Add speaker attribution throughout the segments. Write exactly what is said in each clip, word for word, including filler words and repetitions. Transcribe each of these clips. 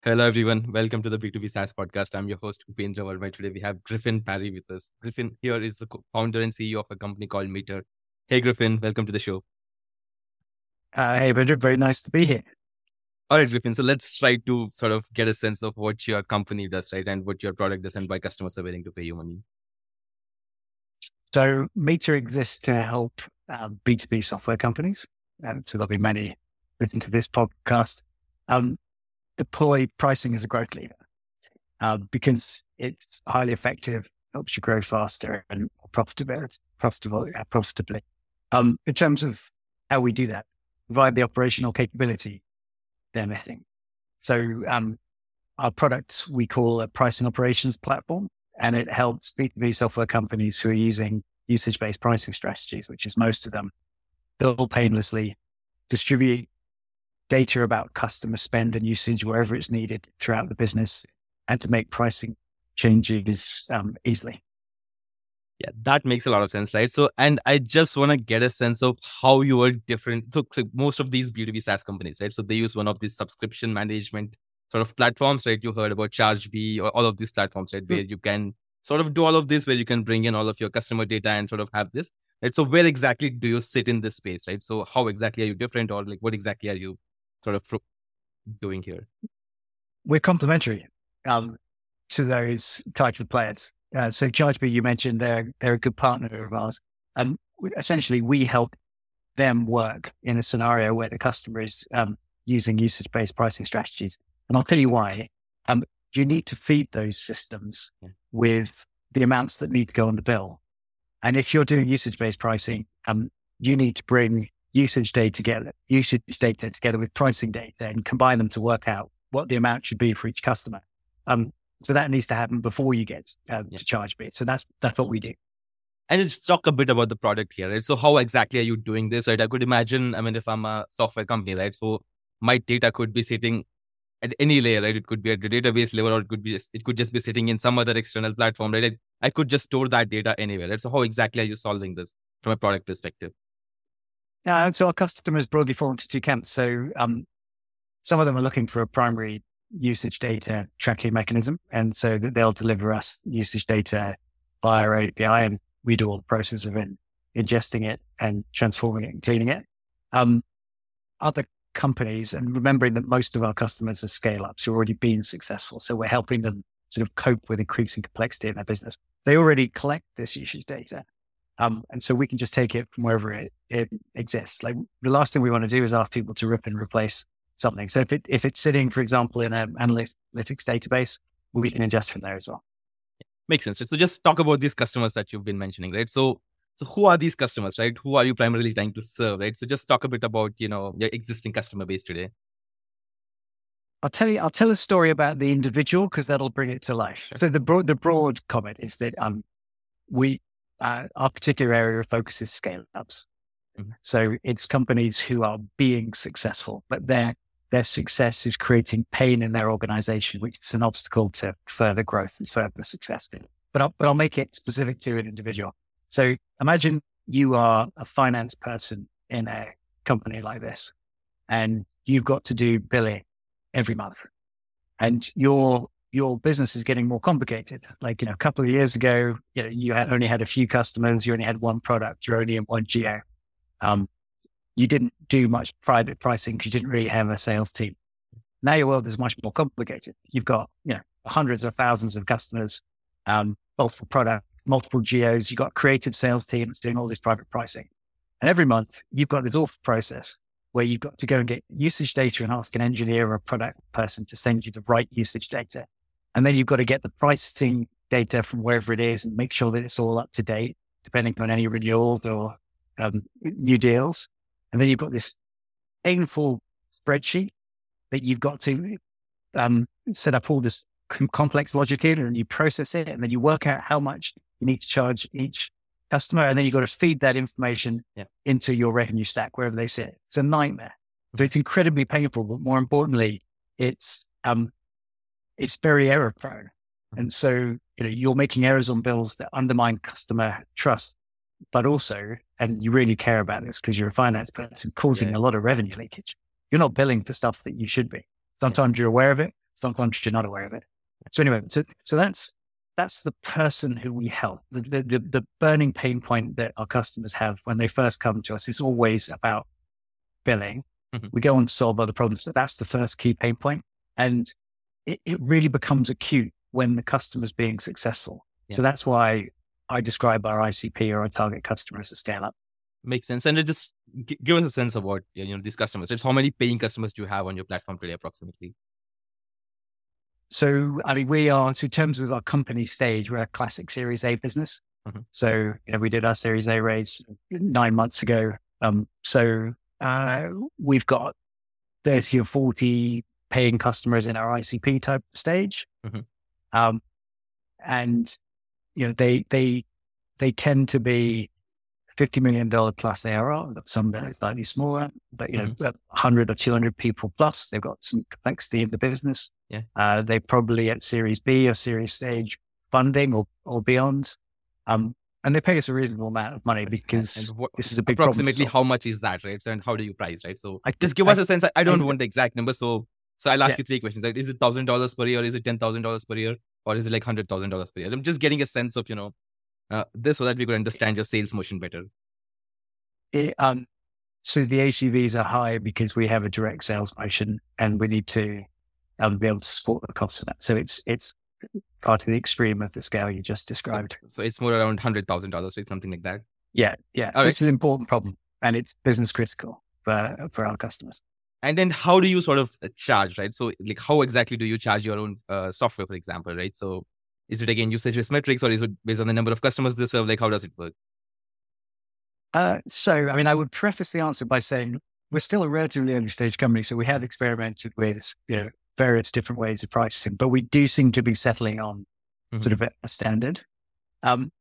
Speaker 1: Hello, everyone. Welcome to the B two B SaaS podcast. I'm your host, Upendra Verma. Today, we have Griffin Parry with us. Griffin here is the co- founder and C E O of a company called Meter. Hey, Griffin, welcome to the show.
Speaker 2: Uh, hey, Bedr, very nice to be here.
Speaker 1: All right, Griffin. So let's try to sort of get a sense of what your company does, right? And what your product does and why customers are willing to pay you money.
Speaker 2: So, Meter exists to help um, B two B software companies. Um, so, there'll be many listen to this podcast. Um, deploy pricing as a growth lever uh, because it's highly effective, helps you grow faster and more profitable, profitable, uh, profitably. Um, in terms of how we do that, provide the operational capability they're missing. So, um, our products we call a pricing operations platform, and it helps B two B software companies who are using usage-based pricing strategies, which is most of them, bill painlessly, distribute data about customer spend and usage wherever it's needed throughout the business, and to make pricing changes um, easily.
Speaker 1: Yeah, that makes a lot of sense, right? So, and I just want to get a sense of how you are different. So, so most of these B two B SaaS companies, right? So they use one of these subscription management sort of platforms, right? You heard about ChargeBee or all of these platforms, right?
Speaker 2: Hmm.
Speaker 1: Where you can sort of do all of this, where you can bring in all of your customer data and sort of have this, right? So where exactly do you sit in this space, right? So how exactly are you different, or like what exactly are you sort of pro- doing here?
Speaker 2: We're complementary um, to those types of players. Uh, so ChargeBee, you mentioned, they're, they're a good partner of ours. And we, essentially, we help them work in a scenario where the customer is um, using usage-based pricing strategies. And I'll tell you why. Um, you need to feed those systems
Speaker 1: Yeah.
Speaker 2: with the amounts that need to go on the bill. And if you're doing usage-based pricing, um, you need to bring usage data together, usage data together with pricing data and combine them to work out what the amount should be for each customer. Um, so that needs to happen before you get uh,
Speaker 1: Yeah.
Speaker 2: to ChargeBee. So that's that's what we do.
Speaker 1: And let's talk a bit about the product here, right? So how exactly are you doing this, right? I could imagine, I mean, if I'm a software company, right? So my data could be sitting at any layer, right? It could be at the database level, or it could be just, it could just be sitting in some other external platform, right? I, I could just store that data anywhere, right? So how exactly are you solving this from a product perspective?
Speaker 2: Uh, so our customers broadly fall into two camps. So um, some of them are looking for a primary usage data tracking mechanism, and so that they'll deliver us usage data via our A P I, and we do all the process of in, ingesting it and transforming it and cleaning it. Um, other companies, and remembering that most of our customers are scale-ups who have already been successful, so we're helping them sort of cope with increasing complexity in their business. They already collect this usage data. Um, and so we can just take it from wherever it, it exists. Like the last thing we want to do is ask people to rip and replace something. So if it if it's sitting, for example, in an analytics database, we can ingest from there as well.
Speaker 1: Makes sense, right? So just talk about these customers that you've been mentioning, right? So so who are these customers, right? Who are you primarily trying to serve, right? So just talk a bit about, you know, your existing customer base today.
Speaker 2: I'll tell you. I'll tell a story about the individual because that'll bring it to life.
Speaker 1: Sure.
Speaker 2: So the broad the broad comment is that um we uh, our particular area of focus is scale ups.
Speaker 1: Mhm.
Speaker 2: So it's companies who are being successful, but their their success is creating pain in their organization, which is an obstacle to further growth and further success. But I'll, but I'll make it specific to an individual. So imagine you are a finance person in a company like this, and you've got to do billing every month, and your your business is getting more complicated. Like, you know, a couple of years ago, you know, you had only had a few customers, you only had one product, you're only in one geo. Um, you didn't do much private pricing because you didn't really have a sales team. Now your world is much more complicated. You've got, you know, hundreds of thousands of customers, um, multiple product, multiple geos. You've got a creative sales team that's doing all this private pricing. And every month you've got this awful process where you've got to go and get usage data and ask an engineer or a product person to send you the right usage data. And then you've got to get the pricing data from wherever it is and make sure that it's all up to date, depending on any renewals or um, new deals. And then you've got this painful spreadsheet that you've got to um, set up all this com- complex logic in, and you process it, and then you work out how much you need to charge each customer. And then you've got to feed that information
Speaker 1: Yeah.
Speaker 2: into your revenue stack, wherever they sit. It's a nightmare. So it's incredibly painful, but more importantly, it's, um, it's very error prone. And so, you know, you're making errors on bills that undermine customer trust, but also, and you really care about this because you're a finance person, causing
Speaker 1: Yeah.
Speaker 2: a lot of revenue leakage. You're not billing for stuff that you should be. Sometimes you're aware of it. sometimes you're not aware of it. So anyway, so, so that's, that's the person who we help. The, the, the, the burning pain point that our customers have when they first come to us is always about billing.
Speaker 1: Mm-hmm.
Speaker 2: We go on to solve other problems, but that's the first key pain point. And it, it really becomes acute when the customer's being successful. Yeah. So that's why I describe our I C P or our target customer as a scale up.
Speaker 1: Makes sense. And it just g- give us a sense of what, you know, these customers. It's how many paying customers do you have on your platform today, approximately?
Speaker 2: So, I mean, we are, so in terms of our company stage, we're a classic Series A business. Mm-hmm. So, you know, we did our Series A raise nine months ago. Um, so, uh, we've got thirty or forty paying customers in our I C P type stage. Mm-hmm. Um, and, you know, they, they, they tend to be fifty million dollars plus A R R, some that are slightly smaller, but, you know, mm-hmm. one hundred or two hundred people plus. They've got some complexity in the business.
Speaker 1: Yeah.
Speaker 2: Uh, they're probably at Series B or Series stage funding or, or beyond. Um, and they pay us a reasonable amount of money because what, this is a big
Speaker 1: approximately
Speaker 2: problem.
Speaker 1: How much is that, right? So, and how do you price, right? So
Speaker 2: I,
Speaker 1: just give
Speaker 2: I,
Speaker 1: us a sense. I, I don't
Speaker 2: I,
Speaker 1: want the exact number. So, so I'll ask
Speaker 2: yeah.
Speaker 1: you three questions, right? Is it one thousand dollars per year? Is it ten thousand dollars per year? Or is it like one hundred thousand dollars per year? I'm just getting a sense of, you know, uh, this so that we could understand your sales motion better.
Speaker 2: It, um, so the A C Vs are high because we have a direct sales motion and we need to um, be able to support the cost of that. So it's it's part of the extreme of the scale you just described.
Speaker 1: So, so it's more around one hundred thousand dollars, right? Something like that.
Speaker 2: Yeah, yeah.
Speaker 1: All
Speaker 2: this
Speaker 1: right.
Speaker 2: is an important problem and it's business critical for, for our customers.
Speaker 1: And then how do you sort of charge, right? So like how exactly do you charge your own uh, software, for example, right? So is it again usage-based metrics or is it based on the number of customers they serve? Like how does it work?
Speaker 2: Uh, so, I mean, I would preface the answer by saying we're still a relatively early stage company. So we have experimented with, you know, various different ways of pricing, but we do seem to be settling on mm-hmm. sort of a, a standard. Um,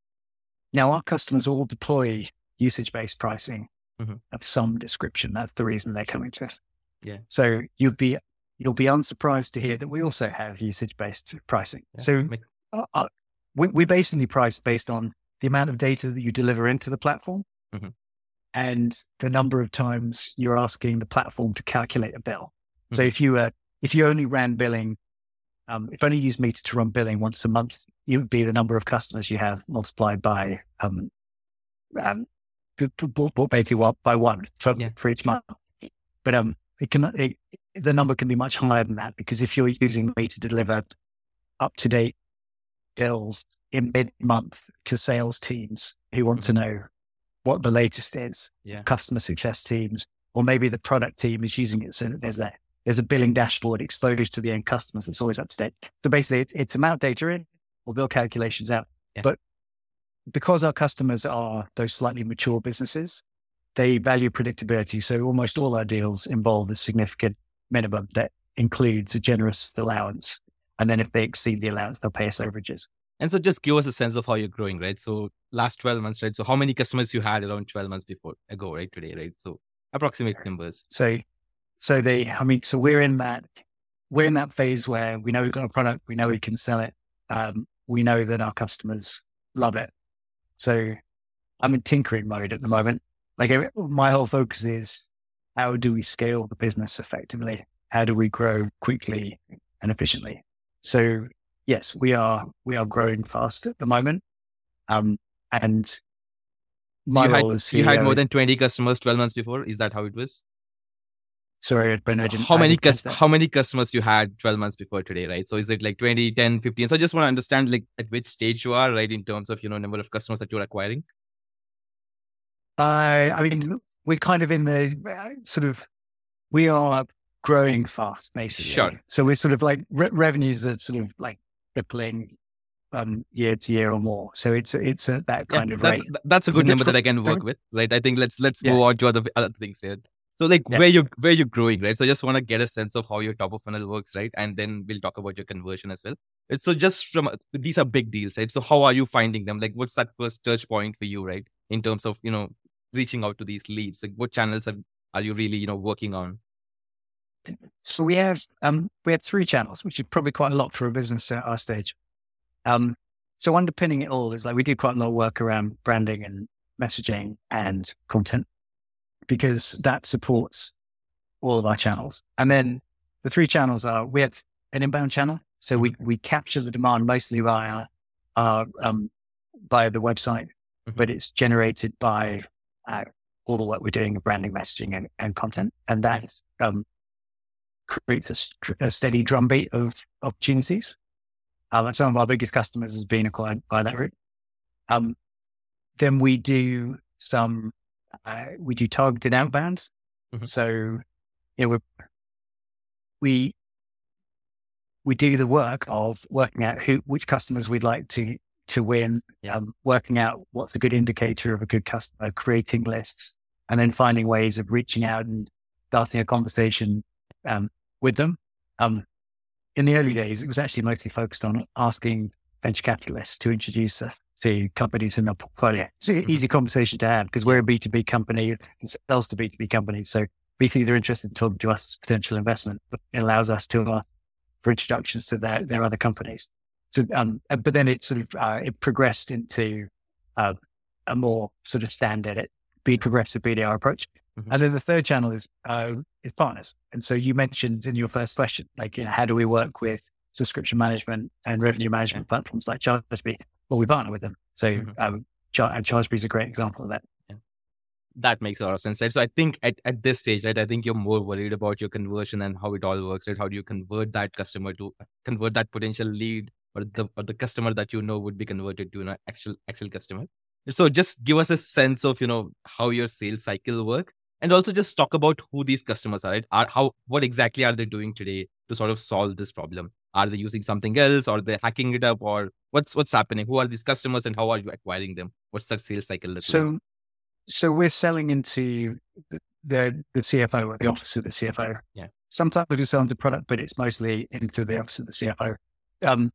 Speaker 2: now our customers all deploy usage-based pricing mm-hmm. of some description. That's the reason they're coming to us.
Speaker 1: Yeah.
Speaker 2: So you'll be, you'll be unsurprised to hear that we also have usage-based pricing. Yeah. So uh, uh, we, we basically price based on the amount of data that you deliver into the platform mm-hmm. and the number of times you're asking the platform to calculate a bill. Mm-hmm. So if you, uh, if you only ran billing, um, if only you use Meter to run billing once a month, it would be the number of customers you have multiplied by, um, um, basically by one for, yeah. for each month. But, um, it can, it, the number can be much higher than that because if you're using Meter to deliver up to date bills in mid-month to sales teams who want mm-hmm. to know what the latest is,
Speaker 1: yeah.
Speaker 2: customer success teams, or maybe the product team is using it so that there's a, there's a billing dashboard exposed to the end customers that's always up to date. So basically it's, it's amount data in or bill calculations out.
Speaker 1: Yeah.
Speaker 2: But because our customers are those slightly mature businesses, they value predictability. So almost all our deals involve a significant minimum that includes a generous allowance. And then if they exceed the allowance, they'll pay us overages.
Speaker 1: And so just give us a sense of how you're growing, right? So last twelve months, right? So how many customers you had around twelve months before ago, right? Today, right? So approximate numbers.
Speaker 2: So, so they, I mean, so we're in that, we're in that phase where we know we've got a product, we know we can sell it. Um, we know that our customers love it. So I'm in tinkering mode at the moment. Like my whole focus is how do we scale the business effectively? How do we grow quickly and efficiently? So yes, we are, we are growing fast at the moment. Um, and my
Speaker 1: you had,
Speaker 2: role as C E O
Speaker 1: you had more
Speaker 2: is,
Speaker 1: than twenty customers twelve months before. Is that how it was?
Speaker 2: Sorry, Brendan,
Speaker 1: so how many, cus- how many customers you had twelve months before today, right? So is it like twenty, ten, fifteen? So I just want to understand like at which stage you are, right? In terms of, you know, number of customers that you're acquiring.
Speaker 2: Uh, I mean, we're kind of in the uh, sort of, we are growing fast, basically.
Speaker 1: Sure.
Speaker 2: So we're sort of like re- revenues that sort of like tripling um, year to year or more. So it's it's a, that kind
Speaker 1: yeah,
Speaker 2: of
Speaker 1: that's,
Speaker 2: rate.
Speaker 1: That's a good number that I can work with, right? I think let's let's yeah. move on to other other things here. So like yeah. where you where you're growing, right? So I just want to get a sense of how your top of funnel works, right? And then we'll talk about your conversion as well. Right? So just from these are big deals, right? So how are you finding them? Like what's that first touch point for you, right? In terms of, you know, reaching out to these leads, like what channels are, are you really, you know, working on?
Speaker 2: So we have um we have three channels, which is probably quite a lot for a business at our stage. Um, so underpinning it all is like we do quite a lot of work around branding and messaging and content because that supports all of our channels. And then the three channels are we have an inbound channel. So we, we capture the demand mostly via our, um, via the website, mm-hmm. but it's generated by uh, all the work we're doing of branding, messaging, and, and content. And that um, creates a, a steady drumbeat of opportunities. Um, and some of our biggest customers has been acquired by that route. Um, then we do some, uh, we do targeted outbounds. Mm-hmm. So, you know, we're, we, we do the work of working out who, which customers we'd like to, to win, yeah. um, working out what's a good indicator of a good customer, creating lists, and then finding ways of reaching out and starting a conversation, um, with them. Um, in the early days, it was actually mostly focused on asking venture capitalists to introduce us to companies in their portfolio. It's an easy conversation to have because we're a B two B company, it sells to B two B companies. So we think they're interested in talking to us as potential investment, but it allows us to ask for introductions to their, their other companies. So, um, but then it sort of, uh, it progressed into, uh, a more sort of standard, be progressive B D R approach. Mm-hmm. And then the third channel is, uh, is partners. And so you mentioned in your first question, like, you know, how do we work with subscription management and revenue management platforms like Chargebee? Well, we partner with them. So, mm-hmm. um, Char- and Chargebee is a great example of that.
Speaker 1: Yeah. That makes a lot of sense, right? So I think at, at this stage, right, I think you're more worried about your conversion and how it all works, right? How do you convert that customer to convert that potential lead or the or the customer that you know would be converted to an actual actual customer? So just give us a sense of, you know, how your sales cycle work, and also just talk about who these customers are, right? Are how what exactly are they doing today to sort of solve this problem? Are they using something else, or they hacking it up, or what's what's happening? Who are these customers, and how are you acquiring them? What's that sales cycle look
Speaker 2: so,
Speaker 1: like?
Speaker 2: So we're selling into the the C F O or the office of the C F O.
Speaker 1: Yeah.
Speaker 2: Sometimes we do sell into product, but it's mostly into the office of the C F O. Um,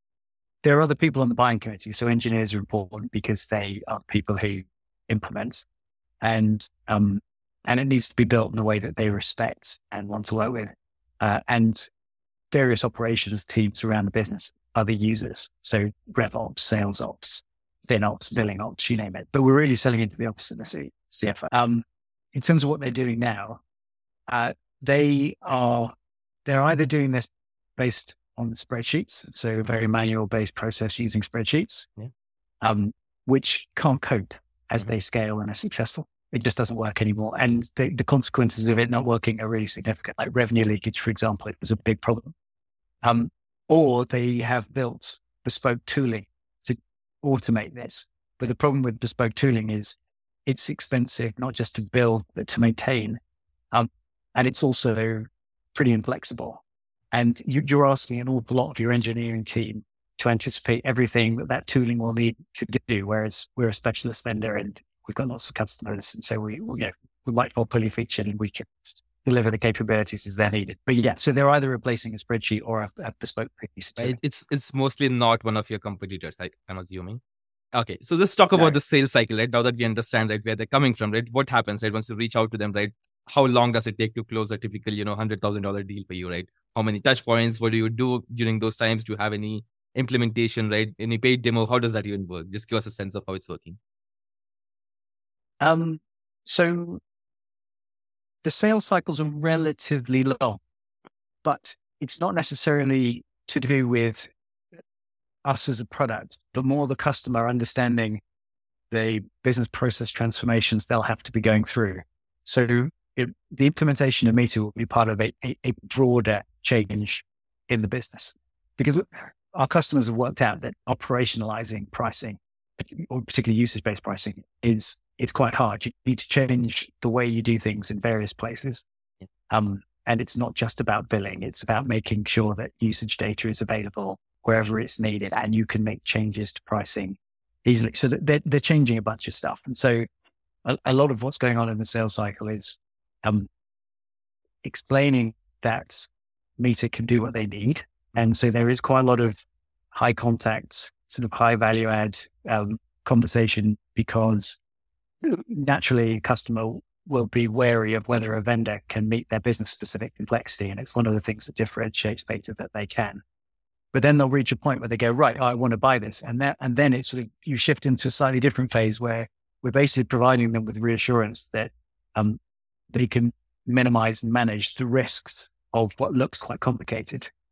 Speaker 2: there are other people on the buying committee. So engineers are important because they are people who implement, and um, and it needs to be built in a way that they respect and want to work with. Uh, and various operations teams around the business are the users. So RevOps, Sales Ops, FinOps, Billing Ops, you name it. But we're really selling into the office of the C- CFO. Um, in terms of what they're doing now, uh, they are, they're either doing this based on spreadsheets, so a very manual-based process using spreadsheets, yeah. um, which can't code as mm-hmm. they scale and are successful. It just doesn't work anymore. And the, the consequences of it not working are really significant, like revenue leakage, for example. It was a big problem. Um, or they have built bespoke tooling to automate this. But the problem with bespoke tooling is it's expensive, not just to build, but to maintain. Um, and it's also pretty inflexible. And you, you're asking an awful lot of your engineering team to anticipate everything that that tooling will need to do, whereas we're a specialist vendor and we've got lots of customers. And so we, we, you know, we might more fully featured and we can deliver the capabilities as they're needed. But yeah, so they're either replacing a spreadsheet or a, a bespoke piece.
Speaker 1: It, it's it's mostly not one of your competitors, I, I'm assuming. Okay, so let's talk about no. the sales cycle, right? Now that we understand, right, where they're coming from, right? What happens, right, once you reach out to them, right? How long does it take to close a typical, you know, one hundred thousand dollars deal for you, right? How many touch points? What do you do during those times? Do you have any implementation, right? Any paid demo? How does that even work? Just give us a sense of how it's working.
Speaker 2: Um, so the sales cycles are relatively long, but it's not necessarily to do with us as a product, but more the customer understanding the business process transformations they'll have to be going through. So it, the implementation of Meter will be part of a, a, a broader change in the business, because our customers have worked out that operationalizing pricing, or particularly usage-based pricing, is it's quite hard. You need to change the way you do things in various places. Yeah. Um, and it's not just about billing. It's about making sure that usage data is available wherever it's needed, and you can make changes to pricing easily. So that they're, they're changing a bunch of stuff. And so a, a lot of what's going on in the sales cycle is um, explaining that Meter can do what they need. And so there is quite a lot of high contact, sort of high value add um, conversation, because naturally a customer will be wary of whether a vendor can meet their business specific complexity. And it's one of the things that differentiates Meter, that they can. But then they'll reach a point where they go, right, I want to buy this. And that, and then it's sort of, you shift into a slightly different phase where we're basically providing them with reassurance that um, they can minimize and manage the risks of what looks quite complicated.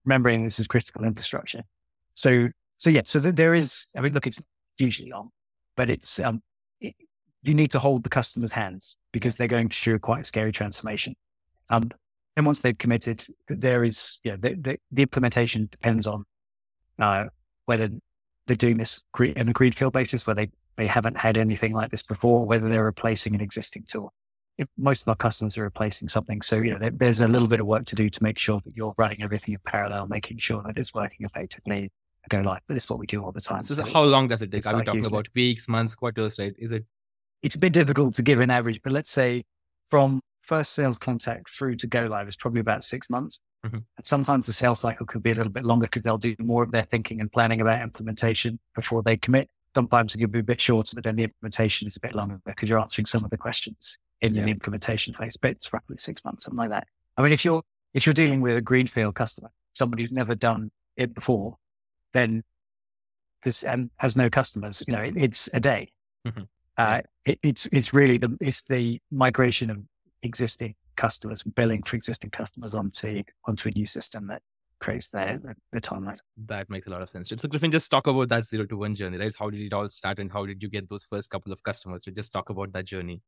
Speaker 2: remembering this is critical infrastructure. So, so yeah, so th- there is, I mean, look, it's hugely long, but it's, um, it, you need to hold the customer's hands because they're going through a quite scary transformation. Um, and once they've committed, there is, you know, the, the, the implementation depends on uh, whether they're doing this gre- on a greenfield basis, where they, they haven't had anything like this before, whether they're replacing an existing tool. If most of our customers are replacing something. So, you know, there, there's a little bit of work to do to make sure that you're running everything in parallel, making sure that it's working effectively, go live. But it's what we do all the time.
Speaker 1: So,
Speaker 2: So
Speaker 1: how long does it take? Are we
Speaker 2: like
Speaker 1: talking about weeks, months, quarters, right? Is it?
Speaker 2: It's a bit difficult to give an average, but let's say from first sales contact through to go live is probably about six months.
Speaker 1: Mm-hmm.
Speaker 2: And sometimes the sales cycle could be a little bit longer because they'll do more of their thinking and planning about implementation before they commit. Sometimes it could be a bit shorter, but then the implementation is a bit longer because you're answering some of the questions in yeah. the implementation phase, but it's roughly six months, something like that. I mean, if you're, if you're dealing with a greenfield customer, somebody who's never done it before, then this and has no customers, you know, it, it's a day.
Speaker 1: Mm-hmm.
Speaker 2: Uh, it, it's, it's really the, it's the migration of existing customers, billing for existing customers onto, onto a new system that creates the, the, the timeline.
Speaker 1: That makes a lot of sense. So Griffin, just talk about that zero to one journey, right? How did it all start and how did you get those first couple of customers? So just talk about that journey.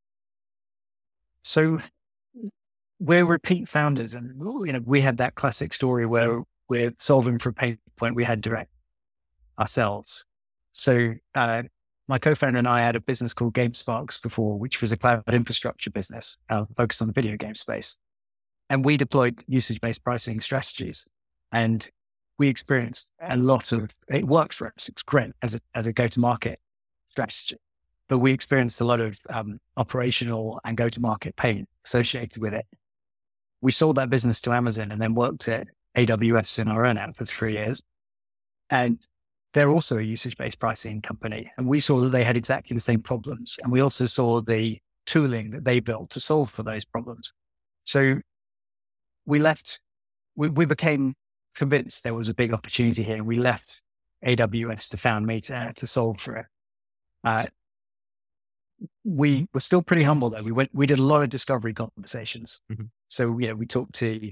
Speaker 2: So we're repeat founders, and you know, we had that classic story where we're solving for a pain point we had direct ourselves. So uh, my co-founder and I had a business called GameSparks before, which was a cloud infrastructure business uh, focused on the video game space. And we deployed usage-based pricing strategies. And we experienced a lot of, it works for us, it's great as a, as a go-to-market strategy. But we experienced a lot of um, operational and go-to-market pain associated with it. We sold that business to Amazon and then worked at A W S in our earn-out for three years. And they're also a usage-based pricing company. And we saw that they had exactly the same problems. And we also saw the tooling that they built to solve for those problems. So we left, we, we became convinced there was a big opportunity here. And we left A W S to found Meter to solve for it. Uh, we were still pretty humble though. We went, we did a lot of discovery conversations.
Speaker 1: Mm-hmm.
Speaker 2: So, you know, we talked to,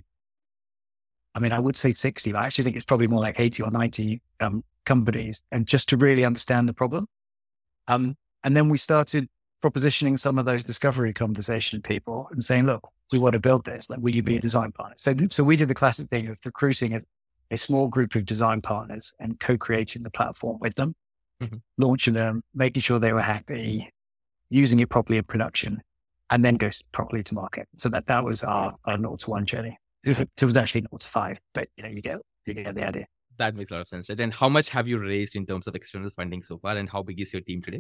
Speaker 2: I mean, I would say sixty, but I actually think it's probably more like eighty or ninety um, companies, and just to really understand the problem. Um, and then we started propositioning some of those discovery conversation people and saying, look, we want to build this. Like, will you be a design partner? So, so we did the classic thing of recruiting a, a small group of design partners and co-creating the platform with them, mm-hmm. launching them, making sure they were happy, using it properly in production, and then goes properly to market. So that, that was our, our zero to one journey. It was actually zero to five, but you know, you get, you get the idea.
Speaker 1: That makes a lot of sense. Right? And how much have you raised in terms of external funding so far? And how big is your team today?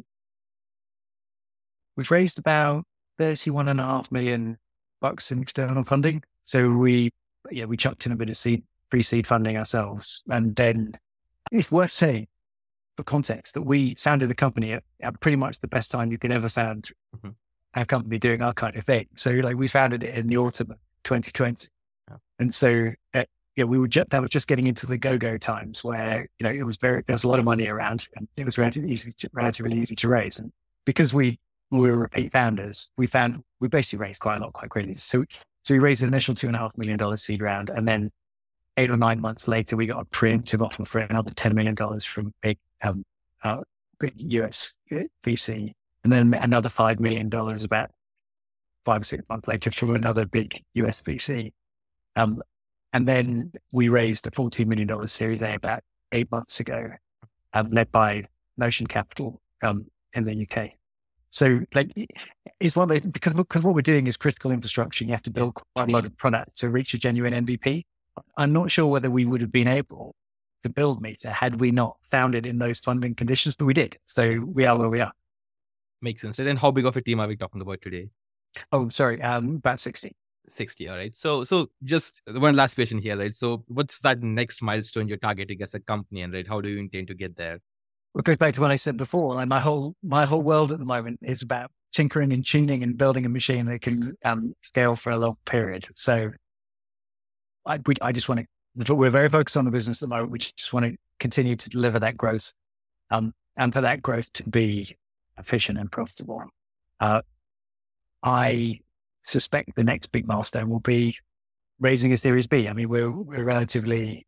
Speaker 2: We've raised about thirty-one and a half million bucks in external funding. So we, yeah, we chucked in a bit of seed, pre-seed funding ourselves. And then it's worth saying, for context, that we founded the company at, at pretty much the best time you could ever found mm-hmm. our company doing our kind of thing. So like we founded it in the autumn of twenty twenty. Yeah. And so, uh, yeah, we were just, that was just getting into the go-go times where, you know, it was very, there was a lot of money around and it was relatively easy to, relatively easy to raise. And because we, we were repeat founders, we found, we basically raised quite a lot quite quickly. So, so we raised an initial two and a half million dollars seed round. And then eight or nine months later, we got a preemptive offer for another ten million dollars from big, um, uh, big U S V C. And then another five million dollars about five or six months later from another big U S V C. Um, and then we raised a fourteen million dollars Series A about eight months ago, um, led by Notion Capital um, in the U K. So like, it's one of those, because, because what we're doing is critical infrastructure. You have to build quite a lot of product to reach a genuine M V P. I'm not sure whether we would have been able to build Meter had we not found it in those funding conditions, but we did. So we are where we are.
Speaker 1: Makes sense. And how big of a team are we talking about today?
Speaker 2: Oh, sorry, um, about sixty.
Speaker 1: sixty, all right. So, so just one last question here, right? So what's that next milestone you're targeting as a company, and right, how do you intend to get there?
Speaker 2: Well, it goes back to what I said before. Like my whole, my whole world at the moment is about tinkering and tuning and building a machine that can um, scale for a long period. So I, we, I just want to, we're very focused on the business at the moment. We just want to continue to deliver that growth, um, and for that growth to be efficient and profitable. Uh, I suspect the next big milestone will be raising a Series B. I mean, we're, we're relatively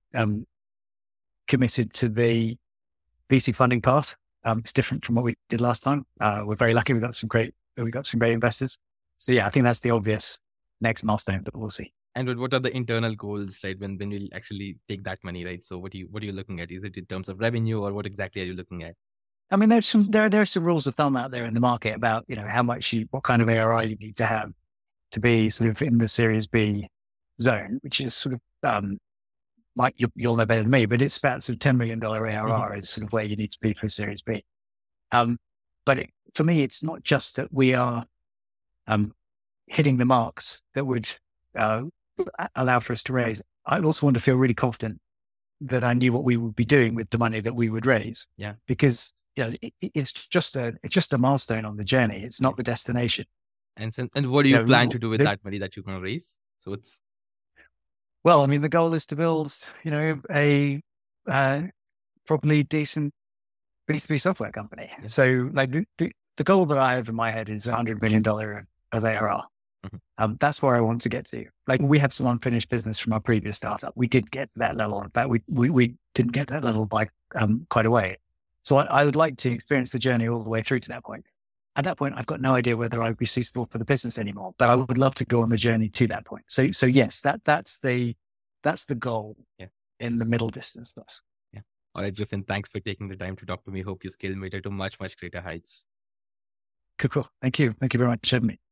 Speaker 2: um, committed to the V C funding path. Um, it's different from what we did last time. Uh, we're very lucky. We got some great, we got some great investors. So yeah, I think that's the obvious next milestone that we'll see.
Speaker 1: And what are the internal goals, right? When when you actually take that money, right? So what do you what are you looking at? Is it in terms of revenue, or what exactly are you looking at?
Speaker 2: I mean, there's some there there are some rules of thumb out there in the market about, you know, how much you, what kind of A R R you need to have to be sort of in the Series B zone, which is sort of um, might you, you'll know better than me, but it's about sort of ten million dollar A R R mm-hmm. is sort of where you need to be for Series B. Um, but it, for me, it's not just that we are um, hitting the marks that would uh, allow for us to raise. I also want to feel really confident that I knew what we would be doing with the money that we would raise.
Speaker 1: Yeah,
Speaker 2: because you know it, it's just a it's just a milestone on the journey. It's not the destination.
Speaker 1: And and what do you, you know, plan to do with
Speaker 2: the,
Speaker 1: that money that you're going to raise? So it's
Speaker 2: well, I mean, the goal is to build, you know, a uh, probably decent B two B software company. Yeah. So, like, the, the goal that I have in my head is a hundred million dollar of A R R. Mm-hmm. Um, that's where I want to get to. Like, we have some unfinished business from our previous startup. We did get to that level. In fact, we we, we didn't get to that level by um, quite a way. So, I, I would like to experience the journey all the way through to that point. At that point, I've got no idea whether I would be suitable for the business anymore, but I would love to go on the journey to that point. So, so yes, that that's the that's the goal.
Speaker 1: Yeah.
Speaker 2: In the middle distance plus.
Speaker 1: Yeah. All right, Griffin, thanks for taking the time to talk to me. Hope you scale Meta to much, much greater heights.
Speaker 2: Cool, cool. Thank you. Thank you very much for having me.